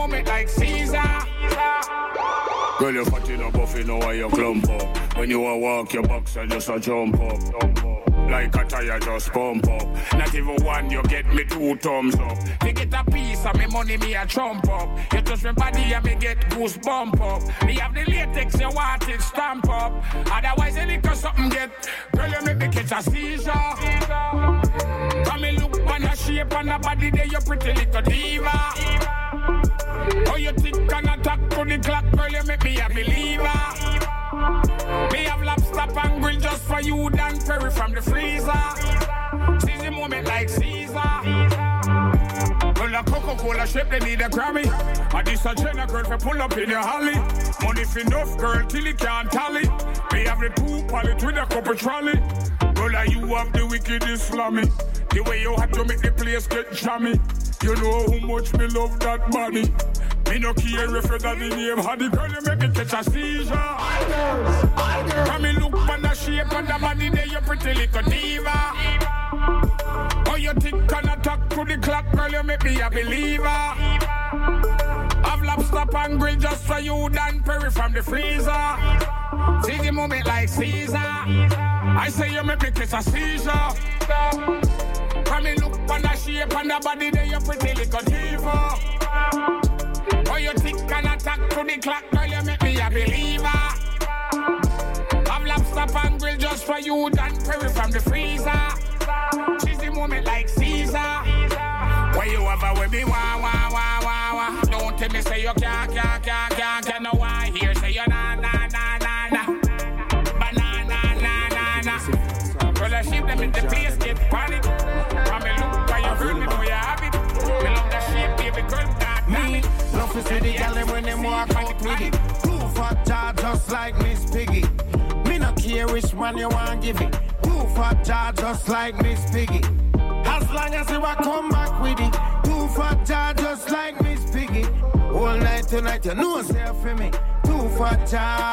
moment like Caesar. Girl, you're fat in a buff, you know why you clump up. When you a walk, your box and just a jump up. Like a tire just pump up. Not even one, you get me 2 thumbs up. Me get a piece of me money, me a trump up. You touch my body and me get goosebump up. Me have the latex, you want it stamp up. Otherwise, any cause something get. Girl, you make me catch a seizure. Come me look on your shape and the body there, you pretty little diva. Oh, you think can attack to the clock, girl, you make me a believer. Me have lobster and grill just for you, Dan Perry from the freezer. Seize the moment like Caesar. Well, a Coca-Cola shape, they need a Grammy. And this a Jenna girl for pull up in your holly. Money for enough, girl, till it can't tally. Me have the 2 pallet with a couple trolley. Well, you have the wickedest slammy. The way you had to make the place get jammy. You know how much me love that body. Me no care if you got the name Haddy. Girl, you make me catch a seizure. Come me look on the shape and the body there, you pretty little diva. Oh, you think can attack to the clock, girl, you make me a believer. Have lobster and grill just for you, Dan Perry from the freezer. See the moment like Caesar. I say you make me catch a seizure. Come me look on the shape and the body there, you pretty little diva. Oh, you think can attack to the clock, girl, you make me a believer. Have lobster and grill just for you, Dan Perry from the freezer. She's the moment like Caesar. Why you ever with me, wah. Don't tell me say you can't, no why here say you nah. Banana, nah. Girl, I ship them in the place, get panic. Come and look by your girl, me know you have it. Me love that shape, baby girl, that me. Love to see the gal when them walk out with it. 2 fat jaw just like Miss Piggy. Me no care which man you want give it. 2 fat jaw just like Miss Piggy. As long as you a come back with it. 2 fat jaw just like Miss Piggy. All night tonight you know self for me. 2 fat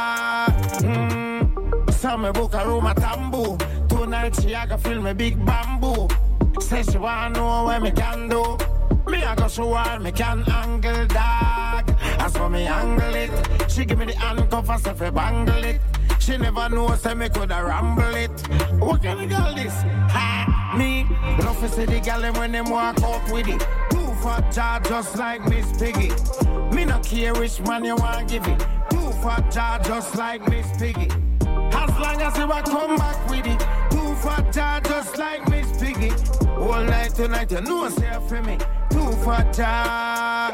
jaw. Some me book a room at Tambu. Tonight she a go feel me big bamboo. Say she wanna know what me can do. Me a go show her me can angle dog. As for me angle it, she give me the handcuff and say fi bangle it. She never know say me coulda ramble it. What kind of girl this? Ha! Me love to see the gal them when them walk out with it. 2 fat jaw just like Miss Piggy. Me no care which man you want give it. 2 fat jaw just like Miss Piggy. As long as you a come back with it. 2 fat jaw just like Miss Piggy. All night tonight you know say for me. 2 fat jaw.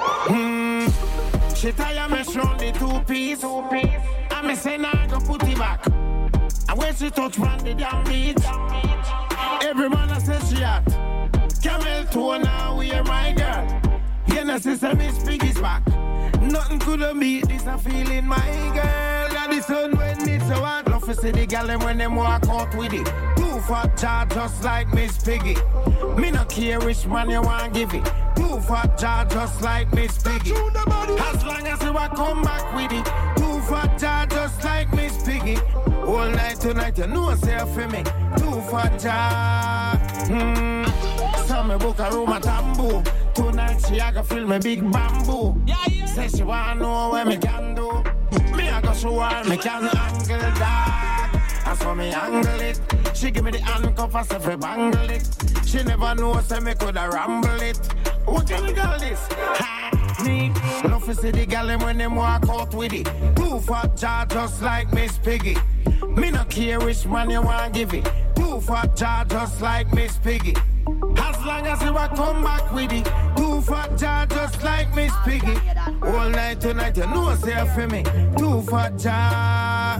She tire me round the 2 piece. And me say nah go put it back. And when she touch round the damn beach, every man a say she hot. Camel toe now wear my girl. You know sister Miss Piggy's back. Nothing could beat this a feeling my girl. Got the sun when it's so hot. Love to see the gal them when them walk out with it. 2 fat jaw just like Miss Piggy. Me no care which man you want give it. 2 fat jaw just like Miss Piggy. As long as you a come back with it. 2 fat jaw just like Miss Piggy. All night tonight you know self for me. 2 fat jaw. Some me book a room at Tambu. Tonight she a go feel me big bamboo. Say she wanna know what me can do. Me a go show her me can angle dog. As for me angle it, she give me the handcuff and say fi bangle it. She never know say me coulda ramble it. What kind of girl this? Ha! Me love to see the gal them when them walk out with it. 2 fat jaw just like Miss Piggy. Me no care which man you want give it. 2 fat jaw just like Miss Piggy. As long as you a come back with it. 2 fat jaw just like Miss Piggy. All night tonight you know say for me. 2 fat jaw.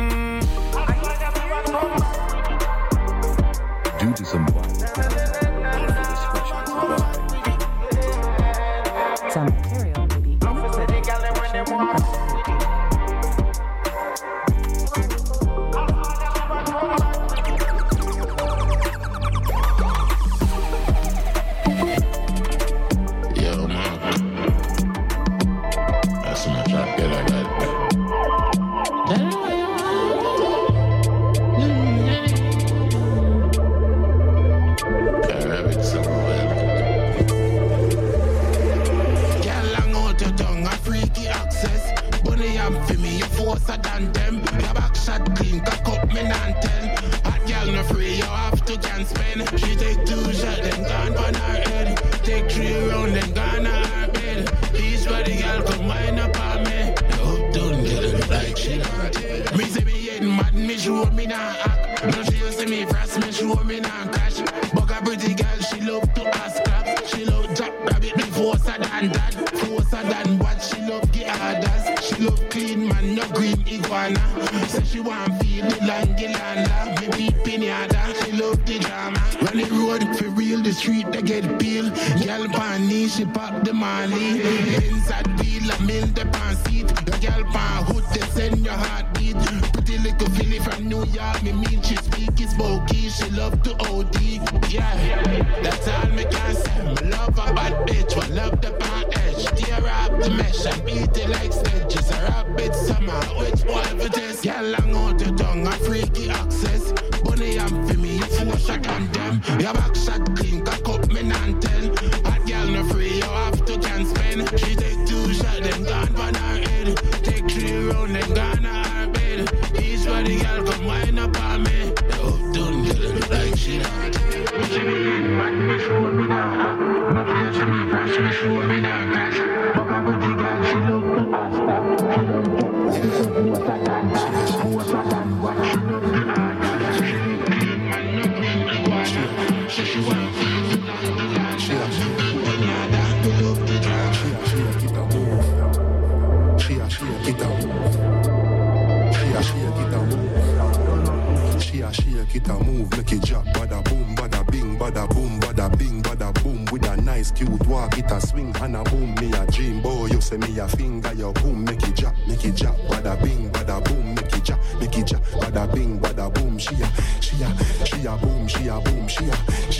Due to some some material may be Yo, man. That's my track, get I got. Caribbean somewhere. Girl, closer than them. Your back shot clean, cock up me non tell. Hot girl no free, you have to can spend. She take 2 shots, then gone on her head. Take 3 rounds, then gone on her bed. These body girl come wind up on me. No, don't get it like she not. Me say me getting mad, me show me not act. Now she see me fast, me show me not crash. But a pretty girl, she love to ask clap. She love drop rabbit, me forcer than that. Forcer than what she love get orders. She love clean man, no green iguana. Say she want feel the langilanda. Me beat pinata, she love the drama. Run the road for real, the street they get peel. Girl pan knee, she pop the money. Inside wheel, I mill the pan seat. The girl pan hood, they send your heartbeat. Pretty little filly from New York, me mean she speak is bulky. She love to OD, yeah. That's all me can say. Me love a bad bitch, I love the pan edge. Tear up the mesh and beat it like stitches. A rabbit summer, which one for this? Girl long out your tongue, a freaky access. Bunny am for me, 4 shot on them. Your back shot clean, cock up me non tell. Hot girl no free, you have to can spend. She take 2 shots, then gone on her head. Take 3 rounds, then gone on her bed. Each body girl come wind up on me. No, don't get it like she not. She be in mad, me show me now. No play to me fresh, me show me now cash. But a pretty girl, she love to ask that. She love to what's a dan, what's a dan, what she love to ask. She love clean man, no clean iguana. She want feel the land. She love to drive. She get a move. She get a move. She get a move, make it drop, bada boom, bada bing, bada boom, bada bing, bada boom. With a nice cute walk, it a swing and a boom. Me a dream boy, you say me a finger, your boom, make it drop, bada bing, bada boom, make it drop, bada bing, bada boom. She a boom, she a boom, she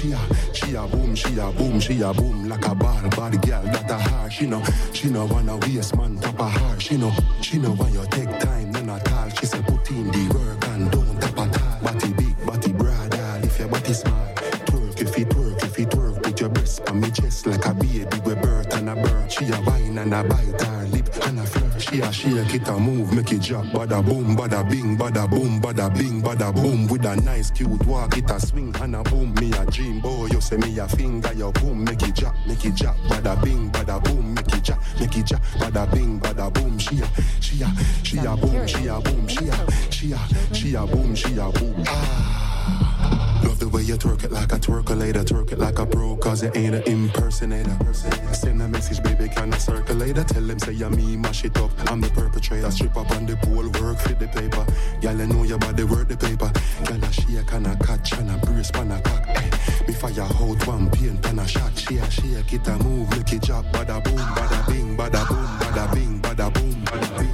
a boom like a ball, bad girl that a heart. She no wanna waste man top of her. She no want you take time, none at all. She say put in the work and don't tap at all. Body big, body broad, if your body small. Twerk if it work, put your breast on me chest like a baby with birth and a bird. She a wine and a bite her lip and a flirt. She a shake it a move, make it drop, bada boom, bada bing, bada boom, bada bing, bada boom. With a nice cute walk, it a swing and a boom. Me a dream boy, you say me a finger, your boom, make it drop, bada bing, bada boom, make it drop, bada bing, bada boom. She a boom, she a boom, she a boom, she a boom. Love the way you twerk it like a twerkulator, twerk it like a pro, cause it ain't an impersonator. Send a message, baby, can I circulate her? Tell them say I'm me, mash it up, I'm the perpetrator. Strip up on the pole, work for the paper. Y'all know your body worth the paper. Y'all a shake and a catch and a brace pan a cock. Me fire out one paint and a shot. She a shake it a move, make it drop, bada boom, bada bing, bada boom, bada bing, bada boom, bada bing.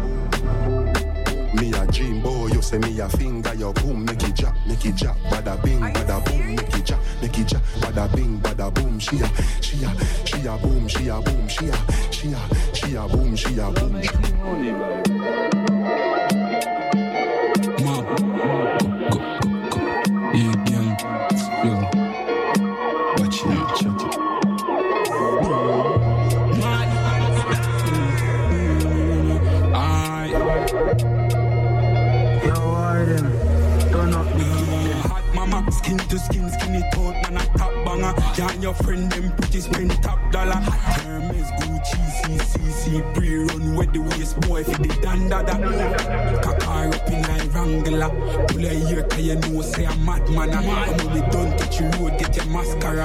Me a dream boy, you say me a finger, your boom, make it drop, bada bing, bada boom, make it drop, bada bing, bada boom. She a boom, she a boom, she a boom, she a boom. Skin to skin, skinny thought, man, a top banger. You and your friend, them pretty spend top dollar. Hermes, Gucci, CCC, pre-run with the waist boy for the dandada. Kakar up in a Wrangler. Pull a ear, cause you know, say a madman. And when we done touch your road, get your mascara.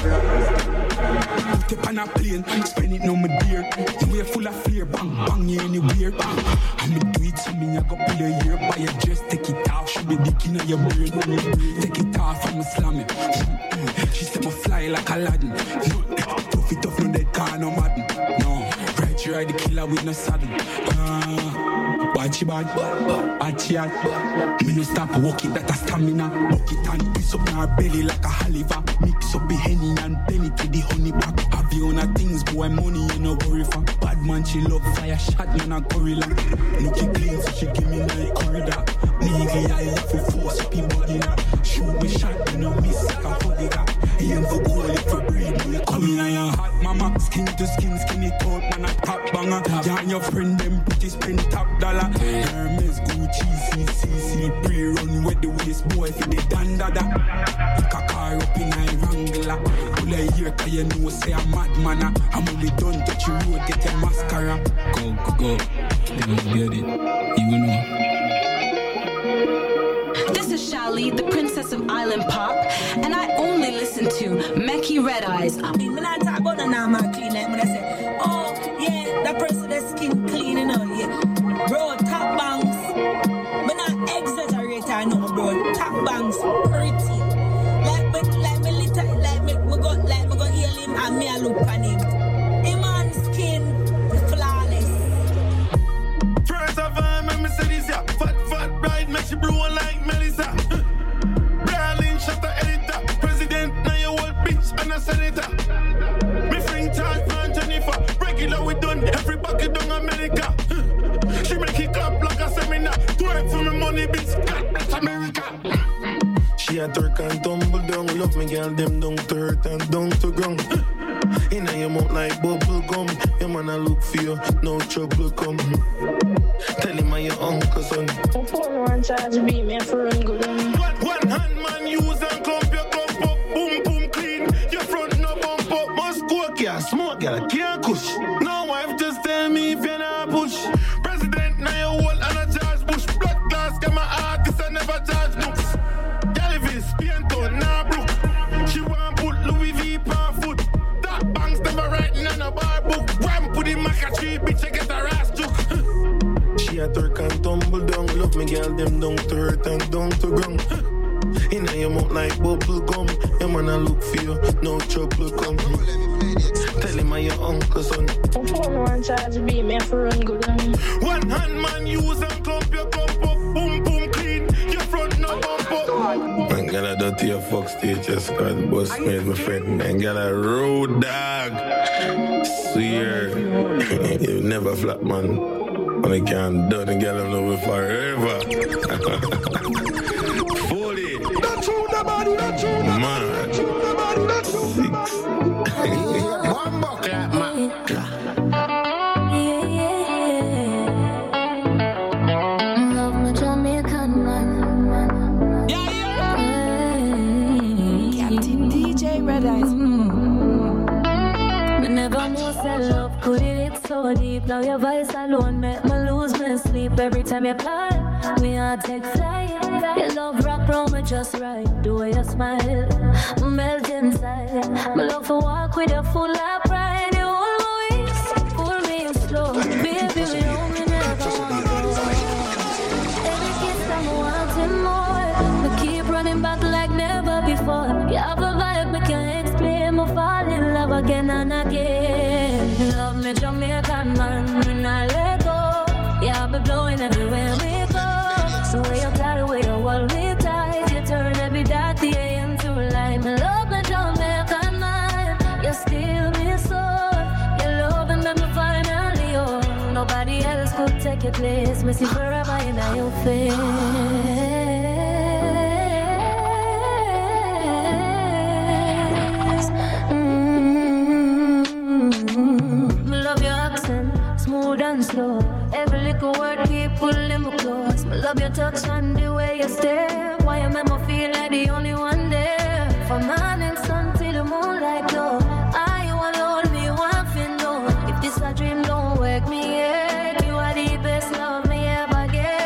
Put it on a plane, spend it no my dear. You wear full of flair, bang, bang, you anywhere. And me do it, so me I go pull your ear. Buy your dress, take it off, should be dick in your brain. Take it off, I'm a slam it. She said me fly like Aladdin. Tough it off, no dead car, no madden. No, right, you ride the killer with no saddle. Bad she bad, bad she hot. Me no stop walk it, that a stamina. Walk it and piss up in her belly like a haliva. Mix up the Henny and penny to the honey pack. Have you on her things, boy, money you no worry for. Bad man, she love fire shot, man a gorilla. Look it clean, so she give me like corridor. Nigga, I love for force up in body. Shoot me shot, you no miss like a hoodie. Aim for goal, if you breathe, me come in on your heart. mama. Skin to skin, skinny coat, man a top banger. You and your friend them pretty spend top dollar. Hermes, Gucci, CCC, pre-run with the waist boy for the dandada. Pick a car up in a Wrangler. Pull a year 'cause you know say a madman. I'm only done touch your road, get your mascara. Go, they must get it, you know. This is Shali, the princess of island pop, and I only listen to Mekki Red Eyes. When I talk about the normal clean, like when I say, oh yeah, that person that skin clean, you know, yeah. Bro, top bangs. When I exaggerate, I know, bro. Top bangs, pretty. Like me go heal him and me a look on him. Him on skin, flawless. First of all, let me say this, yeah. Fat bride, make she blow like Melissa. Darling, shut the editor. President, now you old bitch and a senator. Me friend Charles and Jennifer. Regular we done, every bucket down America. She make it clap like a seminar. Twerk for me money, bitch. God bless America. She a twerk and tumble down. Love me girl, them down to earth and down to ground. Inna your mouth like bubble gum. Your man a look for you, no trouble come. Tell him I'm your uncle son. My phone one charge beat me for run good. One hand man use and clump your cup up. Boom boom clean. Your front no bump up. Must go can't smoke, girl, can't kush. No wife just tell me if you're not push. President now you hold and a charge bush. Blood glass get my artist I never charge books. Piento, nah, bro. She want put Louis V per foot. That bangs never writing on a bar book. Ram put in Maca tree, bitch, I get her ass took. She a twerk and tumble down. Love me, girl, them down to earth and down to ground. Inna your mouth like bubble gum. Your man a look for you, no trouble come. Tell him I'm your uncle son. My phone one charge beat me for run good. One hand man use and clump your cup up. Boom boom clean. Your front no bump up. Man, got a dirty a fuck stage just cause the boss made my friend. And got a road dog. Swear. You never flap, man. When I can't do it, get them love it forever. 40. That's true, nobody, that's true. Man. That's true, nobody, that's true. 6. One bucket, man. Never know say love could it hit so deep. Now your voice alone make me lose my sleep. Every time you call, me heart take flight. Your love rock round me just right. The way you smile, melt inside. My love for walk with you full of pride. You hold my waist, pull me slow. Baby, we only never want to. Every kiss I'm wanting more. We keep running back like never before. You have a vibe, me can't explain. Me fall in love again and again. Love me Jamaican man, when I let go. Yeah, be blowing everywhere we go. The way you fly, the way you hold me tight. You turn every dark day into light. Me love me Jamaican man, you steal me soul. Your love and make me finally own. Nobody else could take your place. Me see forever in your face. Smooth and slow. Every little word keep pulling me close. I love your touch and the way you stare. Why you make me feel like the only one there. From morning sun till the moonlight glow. I want to hold me, want to know. If this a dream, don't wake me yet. You are the best love me ever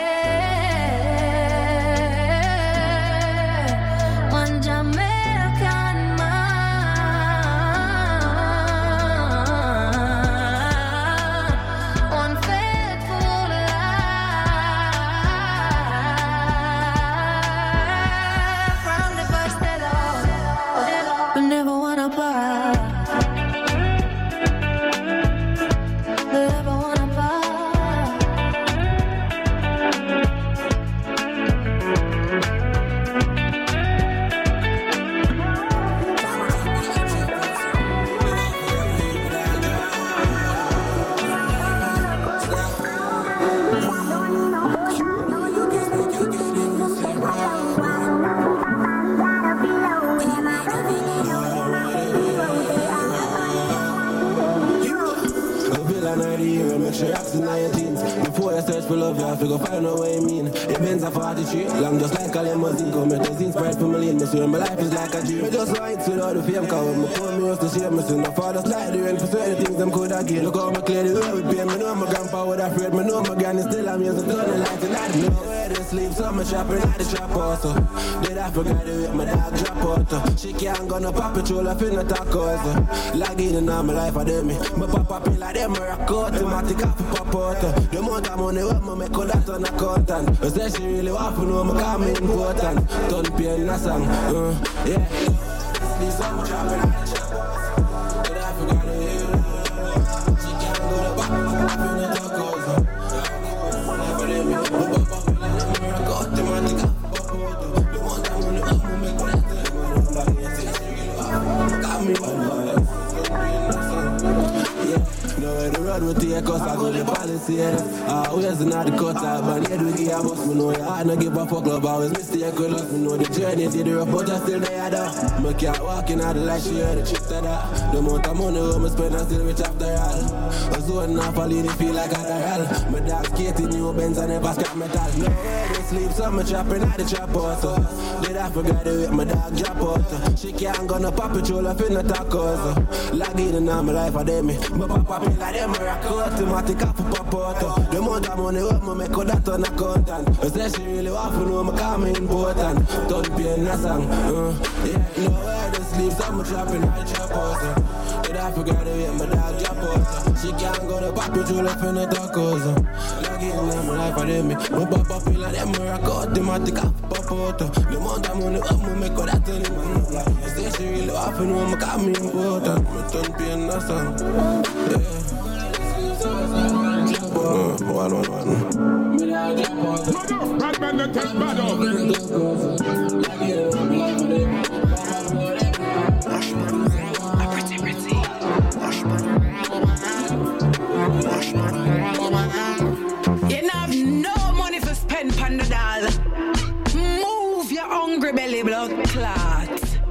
get. One Jamaican and I the year, make sure you're in your jeans. Before you search for love, you have to go find out what you mean. It Benz a 43, long just like a limousine. Come make us inspired from a lane, me swear my life is like a dream. I just want it without the fame, cause when my phone me used to share, me see my father's slide the rent for certain things them could have gained. Look how me clear the way with pain, me know my grandpa would have afraid, me know my granny still I'm used to turn the lights and I don't know where to sleep, so I'm trapping at the trap also. Did I forget the way my dog drop out? She can't go no paw patrol up in the tacos. Lagging in all my life I do me, my papa pay like them rock out, automatic off a pop out. The amount of money what me make all that on accountant. I say she really want to know me call me important. Don't pay in a song, yeah. Sleep so I'm trapping at the trap house. Did I forget the way she can't go no paw patrol up in the tacos. Never let me, my papa pay like them rock out, automatic off a pop out. The amount of money what me make all that on accountant. I say she really want to call me important. Now the road will take us, I go the policy. Always not the cut out, but yet we give a bus. Me know you hard, no give a fuck love. Always mistake with us. Me know the journey to the rough, but I still there though. Me can't walk in out the light, she heard the tricks of that. The amount of money we spend, I still rich after all. I zone off, I lead it feel like I die. My dog skating, new Benz, I never scrap metal. Nowhere they sleep, so me trapping at the trap house. Did I forget the way my dog drop out? She can't go no paw patrol up in the tacos. Lagging in all my life, I did me. My papa pay like them rock out, automatic off a pop out. The amount of money what me make all that on accountant. I say she really want to know me call me important. Don't pay in a song, yeah. Nowhere to sleep, so I'm trapping at the trap house. Did I forget the way my dog drop out? She can't go to paw patrol up in the tacos. Lagging in all my life, I did me. My papa pay like them rock out, automatic off a pop out. The amount of money what me make all that on him. I say she really want to know me call me important. Don't pay in a song, yeah. One. Bad man that take bad up. You have no money for spend on the doll. Move your hungry belly blood clot.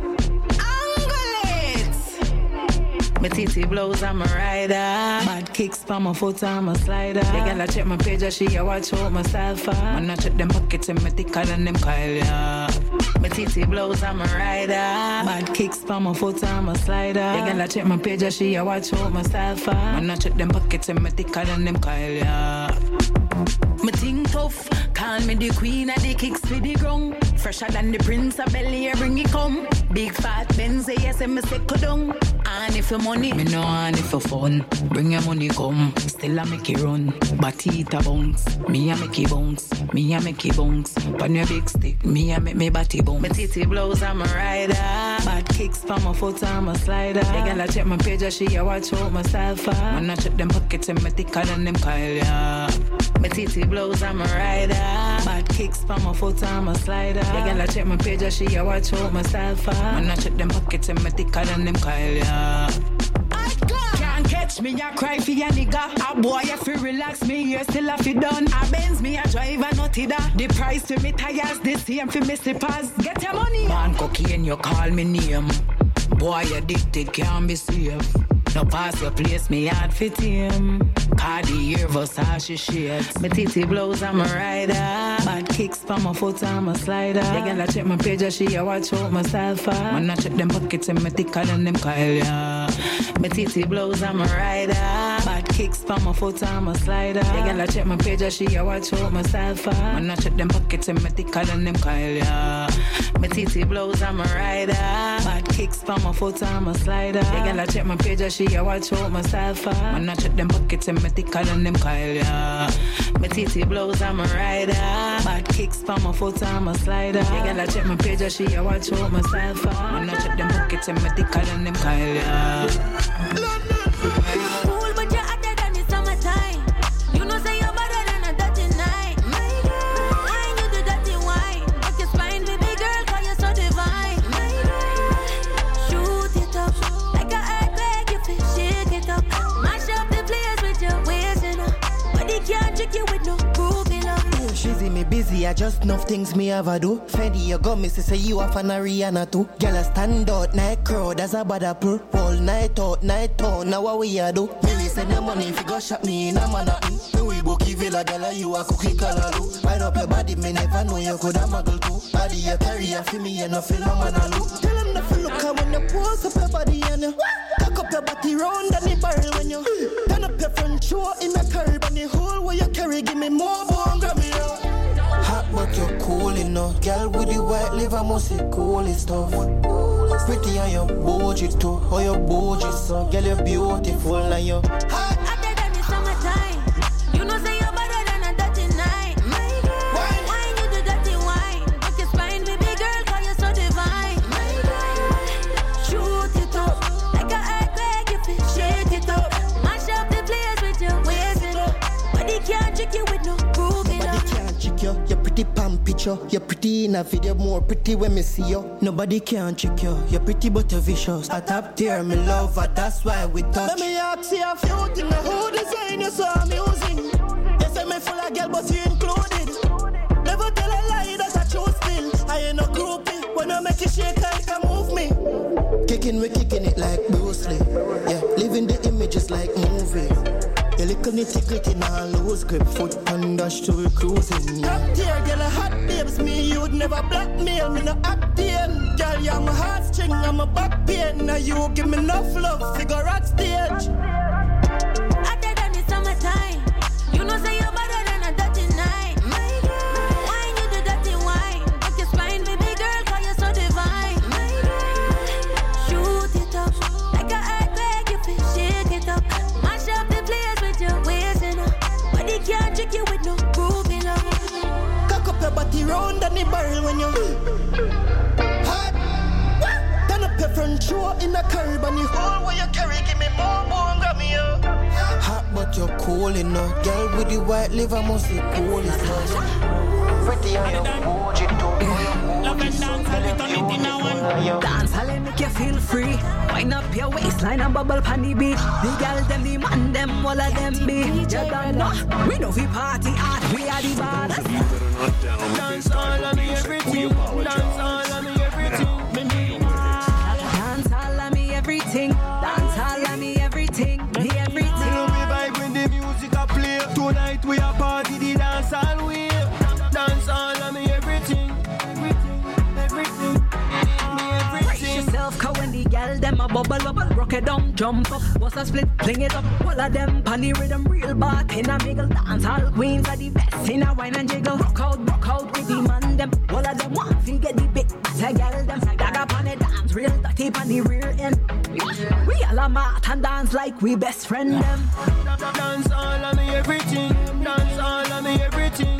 My titty blows, I'm a rider. Bad kicks pa my foot, I'm a slider. The girl I check my page, she a watch out myself. Man I check them pockets and me thicker than them Kyle, yeah. My titty blows, I'm a rider. Bad kicks pa my foot, I'm a slider. The girl I check my page, she a watch out myself. Man I check them pockets and me thicker than them Kyle, yeah. Me think tough, call me the queen of the kicks for the ground. Fresher than the prince of Bel-Air, bring it come. Big fat Benz, yes, and me second down. And if for money, me no and if for fun. Bring your money come, still I make it run. But it a bounce, me a make it bounce. Me a make it bounce. Pan your big stick, me a make me body bounce. My titty blows, I'm a rider. Bad kicks pa my foot, I'm a slider. The girl I check my page, she a watch out myself. Man I check them pockets and me thicker than them Kyle, yeah. My titty blows, I'm a rider. Bad kicks pa my foot, I'm a slider. The girl I check my page, she a watch out myself. Man I check them pockets and me thicker than them Kyle, yeah. Can't catch me, I cry for ya nigga. A boy, if you relax me, you still have to done. A Benz me, a drive a nutty da. The price for me tires, the same for me slippers. Get your money. Man, cocaine, you call me name. Boy, addicted, can't be safe. No pass your place, me hard fit him. Cartier, Versace shades. My titty blows, I'm a rider. Bad kicks pa my foot, I'm a slider. The girl I check my page, she a watch out myself. Man I check them pockets and me thicker than them Kyle, yeah. My titty blows, I'm a rider. Bad kicks pa my foot, I'm a slider. The girl I check my page, she a watch out myself. Man I check them pockets and me thicker than them Kyle, yeah. My titty blows, I'm a rider. Bad kicks pa my foot, I'm a slider. The girl I check my page, she a watch out myself. Man I check them pockets and me thicker than them Kyle, yeah. My titty blows, I'm a rider. Bad kicks pa my foot, I'm a slider. The girl I check my page, she a watch out myself. Man I check them pockets and me thicker than them Kyle, yeah. Cool, but you're hotter than the summertime. You know say you're better than a dirty night. My girl, I ain't you the dirty wine. Like your spine, baby girl, cause you're so divine. My girl, shoot it up like a earthquake, you feel shake it up. Mash up the place with your waist, you know. But they can't trick you with no groovy love. She see me busy, I just enough things me ever do. Fendi, you got me, say you a fan of Rihanna too. Girl, I stand out, night crowd, as a bad apple. All night out, now what we a do? Millie send your money if you go shop me in a Manhattan. Me we book Villa Gala, you a cookie calalu. Wind up your body, me never know you could have muggle too. Body you carry a for me, you no phenomenal. Tell them not to look at when you pose up your body and you cock up your body round and the barrel when you turn up your front show in a curb and the hole where you carry, give me more bone, grab me up. Hot but you're cool enough, girl with the white liver must be cool as stuff. Pretty on your bougie too, or your bougie so, girl you're beautiful and you're hot. Hotter than the summertime, you know say you're better than a dirty night. My girl, wine you do dirty wine, rock your spine, baby girl, 'cause you're so divine. My girl, shoot it up like a earthquake, if it shake it up, mash up the place with your waist it up. Body can't trick you with no groove it up. Nobody can't trick you, you're pretty pan picture. You're pretty in a video, more pretty when me see you. Nobody can trick you, you're pretty but you're vicious. A top tier, me love her, that's why we touch. Let me ask you a few things, who design you so amusing? You say me full of girl but you included. Never tell a lie that I choose still. I ain't no groupie, when I make you shake I can move me. Kicking, we kicking it like Bruce Lee. Yeah, living the images like movie. You little nitty-gritty now lose grip. Foot and dash to we cruising. Top tier, girl, a hot babes. Me, you'd never blackmail me, no acting. Girl, you're my heartstring, I'm a back pain. Now you give me enough love, figure at stage. Hotter than the summertime, you know say you're better than a dirty night. My girl, wine you do dirty wine, rock your spine, baby girl, 'cause you're so divine. My girl, shoot it up like a earthquake, if it shake it up, mash up the place with your waist it up. Body can't trick you with no groove it up. Cock up your body round and the barrel when you hot. Turn up your front show in a curb and the hole where you carry, give me more bone, grab me up. Hot but you're cool enough, girl with the white liver must be cool as much. Pretty on your bougie too. Love and dance, I'll be turn it in a one. Dance, I'll make you feel free. Wind up your waistline and bubble pan the beat. The girl them, the man them, all of them be. You don't know, we know we party hard, we are the baddest. Dance all of me everything, dance all of me everything. Dance all of me everything, dance all of me everything, me everything. We vibe when the music a play. Tonight we a party, the dance all way. Dance all of me everything, everything, me everything. Brace yourself, 'cause when the girl them a bubble up, rock it down, jump up, bust a split, fling it up. All of them panny rhythm, real back in a miggle. Dance all queens are the best in a wine and jiggle. Rock out with the man them. All of them want to get the big better girl them. Gag up on the dance, real dirty on the rear end. We all a mat and dance like we best friend them. Dance all of me everything, dance all of me everything.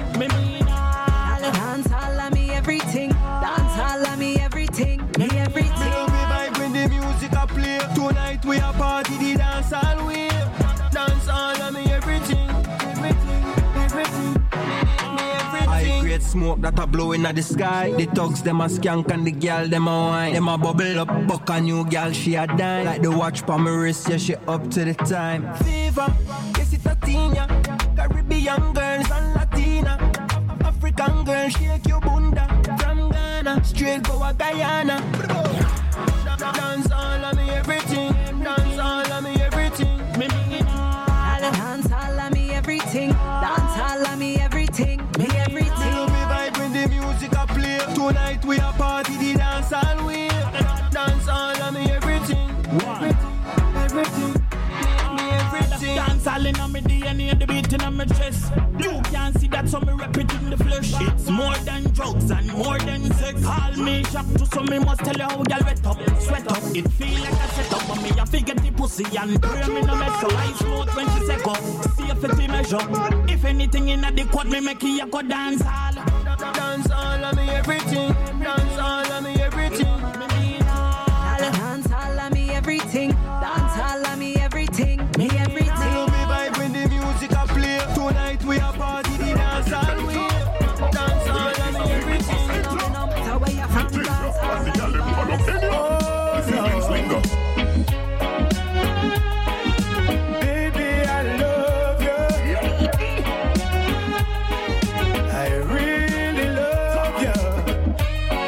Dance all of me everything, dance all of me everything, me everything. We vibe when the music a play. Tonight we a party, the dance all way. Dance all of me everything, everything, me everything. I create smoke that a blowing at the sky. The thugs them a skank and the girl them a wine. Them a bubble up, buck a new girl she a dine. Like the watch pa my wrist, yeah she up to the time. Fever, yes it's a tina. Caribbean girls and Latina. African girls shake your bunda. From Ghana, straight go a Guyana. Dance all of me everything, dance all of me everything. Dance all of me everything, dance all of me everything, me everything. We vibe when the music a play. Tonight we a party, the dance all way. Dance all of me everything, everything, me everything. Dance all in on me DNA, the beat in on my chest. You can't see that, so me rep it in the flesh. It's more than drugs and more than sex. Call me shop to so me must tell you how y'all wet up, sweat up. It feel like a setup, but me a figure the pussy and pray me no mess up. I smooth when she say go, see if it measure. If anything in the quad, me make you go dance all. Dance all of me everything, dance all of me everything. Dance all of me everything, dance all of me everything, me everything. We vibe when the music a play. Tonight we a party, the dance all way. Dance all of me everything. So where you from, dance all. Baby, I love you. I really love you.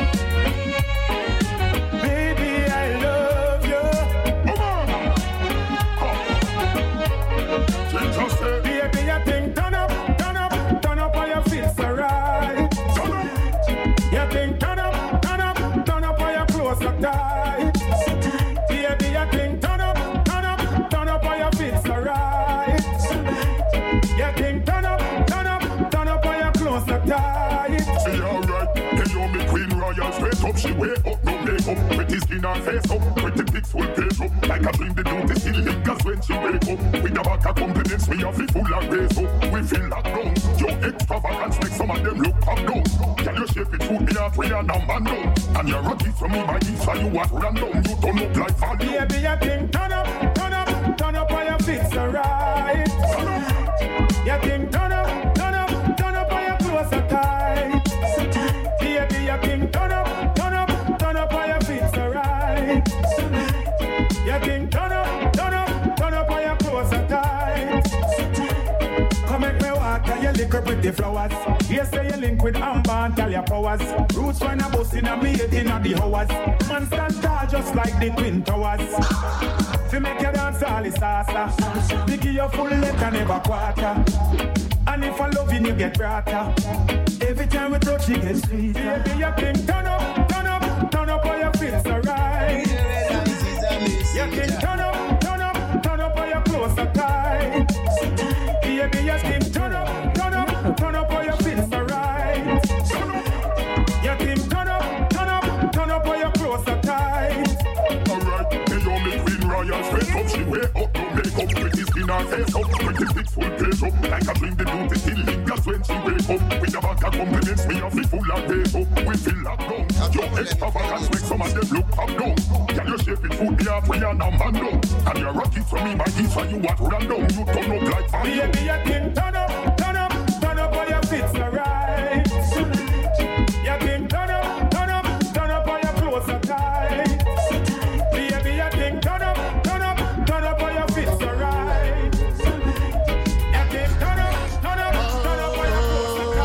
pretty skin her face up. Pretty pics will page up. Like a dream the duty still lingers when she wake up. With the back of compliments, we have it full of grace up. We feel locked down. Your extravagance make some of them look up down. Can you shape it food me out we are now man down? And you're rocky to me by this, so you what random. You don't look like fun. Baby, you think turn up on your feet, so right. You think turn up on your clothes, so tight. Baby, you think turn up on your feet, so right. You think turn up on your clothes, so tight. Come make me walk and you lick up with the flowers. Yes, say you link with Amber and tell your powers. Roots when I bust in a me in a the hours. Man stand tall just like the Twin Towers. To make you dance all the salsa. Pick your full length and never quarter. And if I love you, you get brighter. Every time we touch, you get sweeter. Baby, you can turn up on your feet, so right. You can turn up on your clothes, so tight. Baby, you can turn up on your feet, so right. You can turn up on your clothes, so tight. Alright, they don't make Queen Royal straight up. She way up, don't make up. Pretty skin her face up. Pretty pics full page up. Like a dream the duty still lingers when she wake up. With the back of compliments, we have it full of grace up. We feel locked down. Your extravagance make some of them look up down. Can you shape it food me out we are now man down? And you're rocky to me by this, so you what random. You turn up like fun. Baby, you can turn up on your feet, so right. You can turn up on your clothes, so tight. Baby, you can turn up on your feet, so right. You can turn up on your clothes, so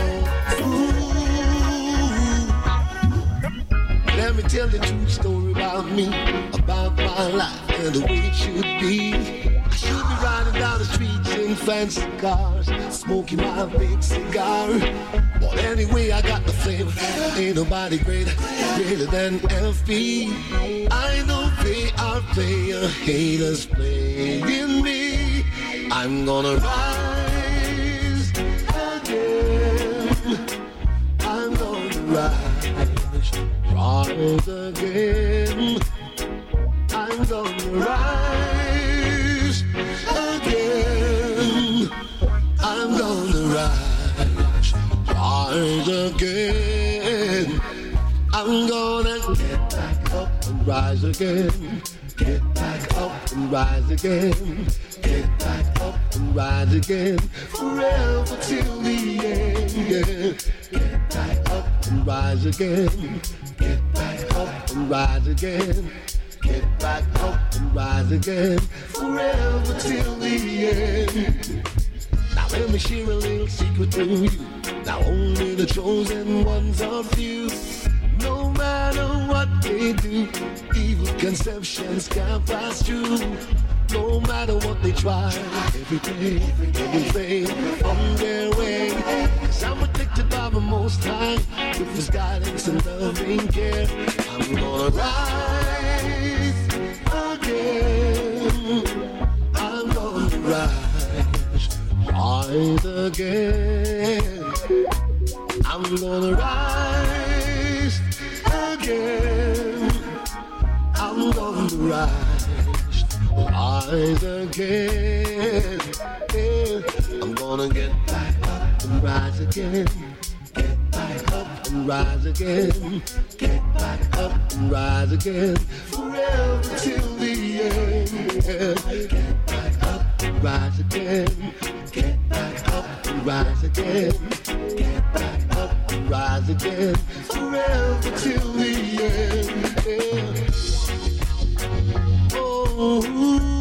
tight. Let me tell the true story about me, about my life and the way it should be. I should be riding down the streets in fancy cars, smoking my big cigar. But anyway, I got the flavor. Ain't nobody greater than FB. I know they are player haters playing me. I'm gonna rise again. I'm gonna rise again. I'm gonna rise again. I'm gonna rise again. I'm gonna get back up and rise again. Get back up and rise again. Get back up and rise again. Forever till the end. Yeah. Get back up and rise again. Get back up and rise again. Get back up and rise again. Forever till the end. Now let me share a little secret with you. Now only the chosen ones are few. No matter what they do, evil conceptions can't pass through. No matter what they try, every day they fail on their way. 'Cause I'm protected by the Most High, with His guidance and loving care. I'm gonna rise again. I'm gonna rise again. I'm gonna rise again. I'm gonna rise again. I'm gonna get back up and rise again. Get back up and rise again. Get back up and rise again. Forever till the end. Get back up and rise again. Get back up and rise again. Get back up and rise again. Forever till the end. Oh.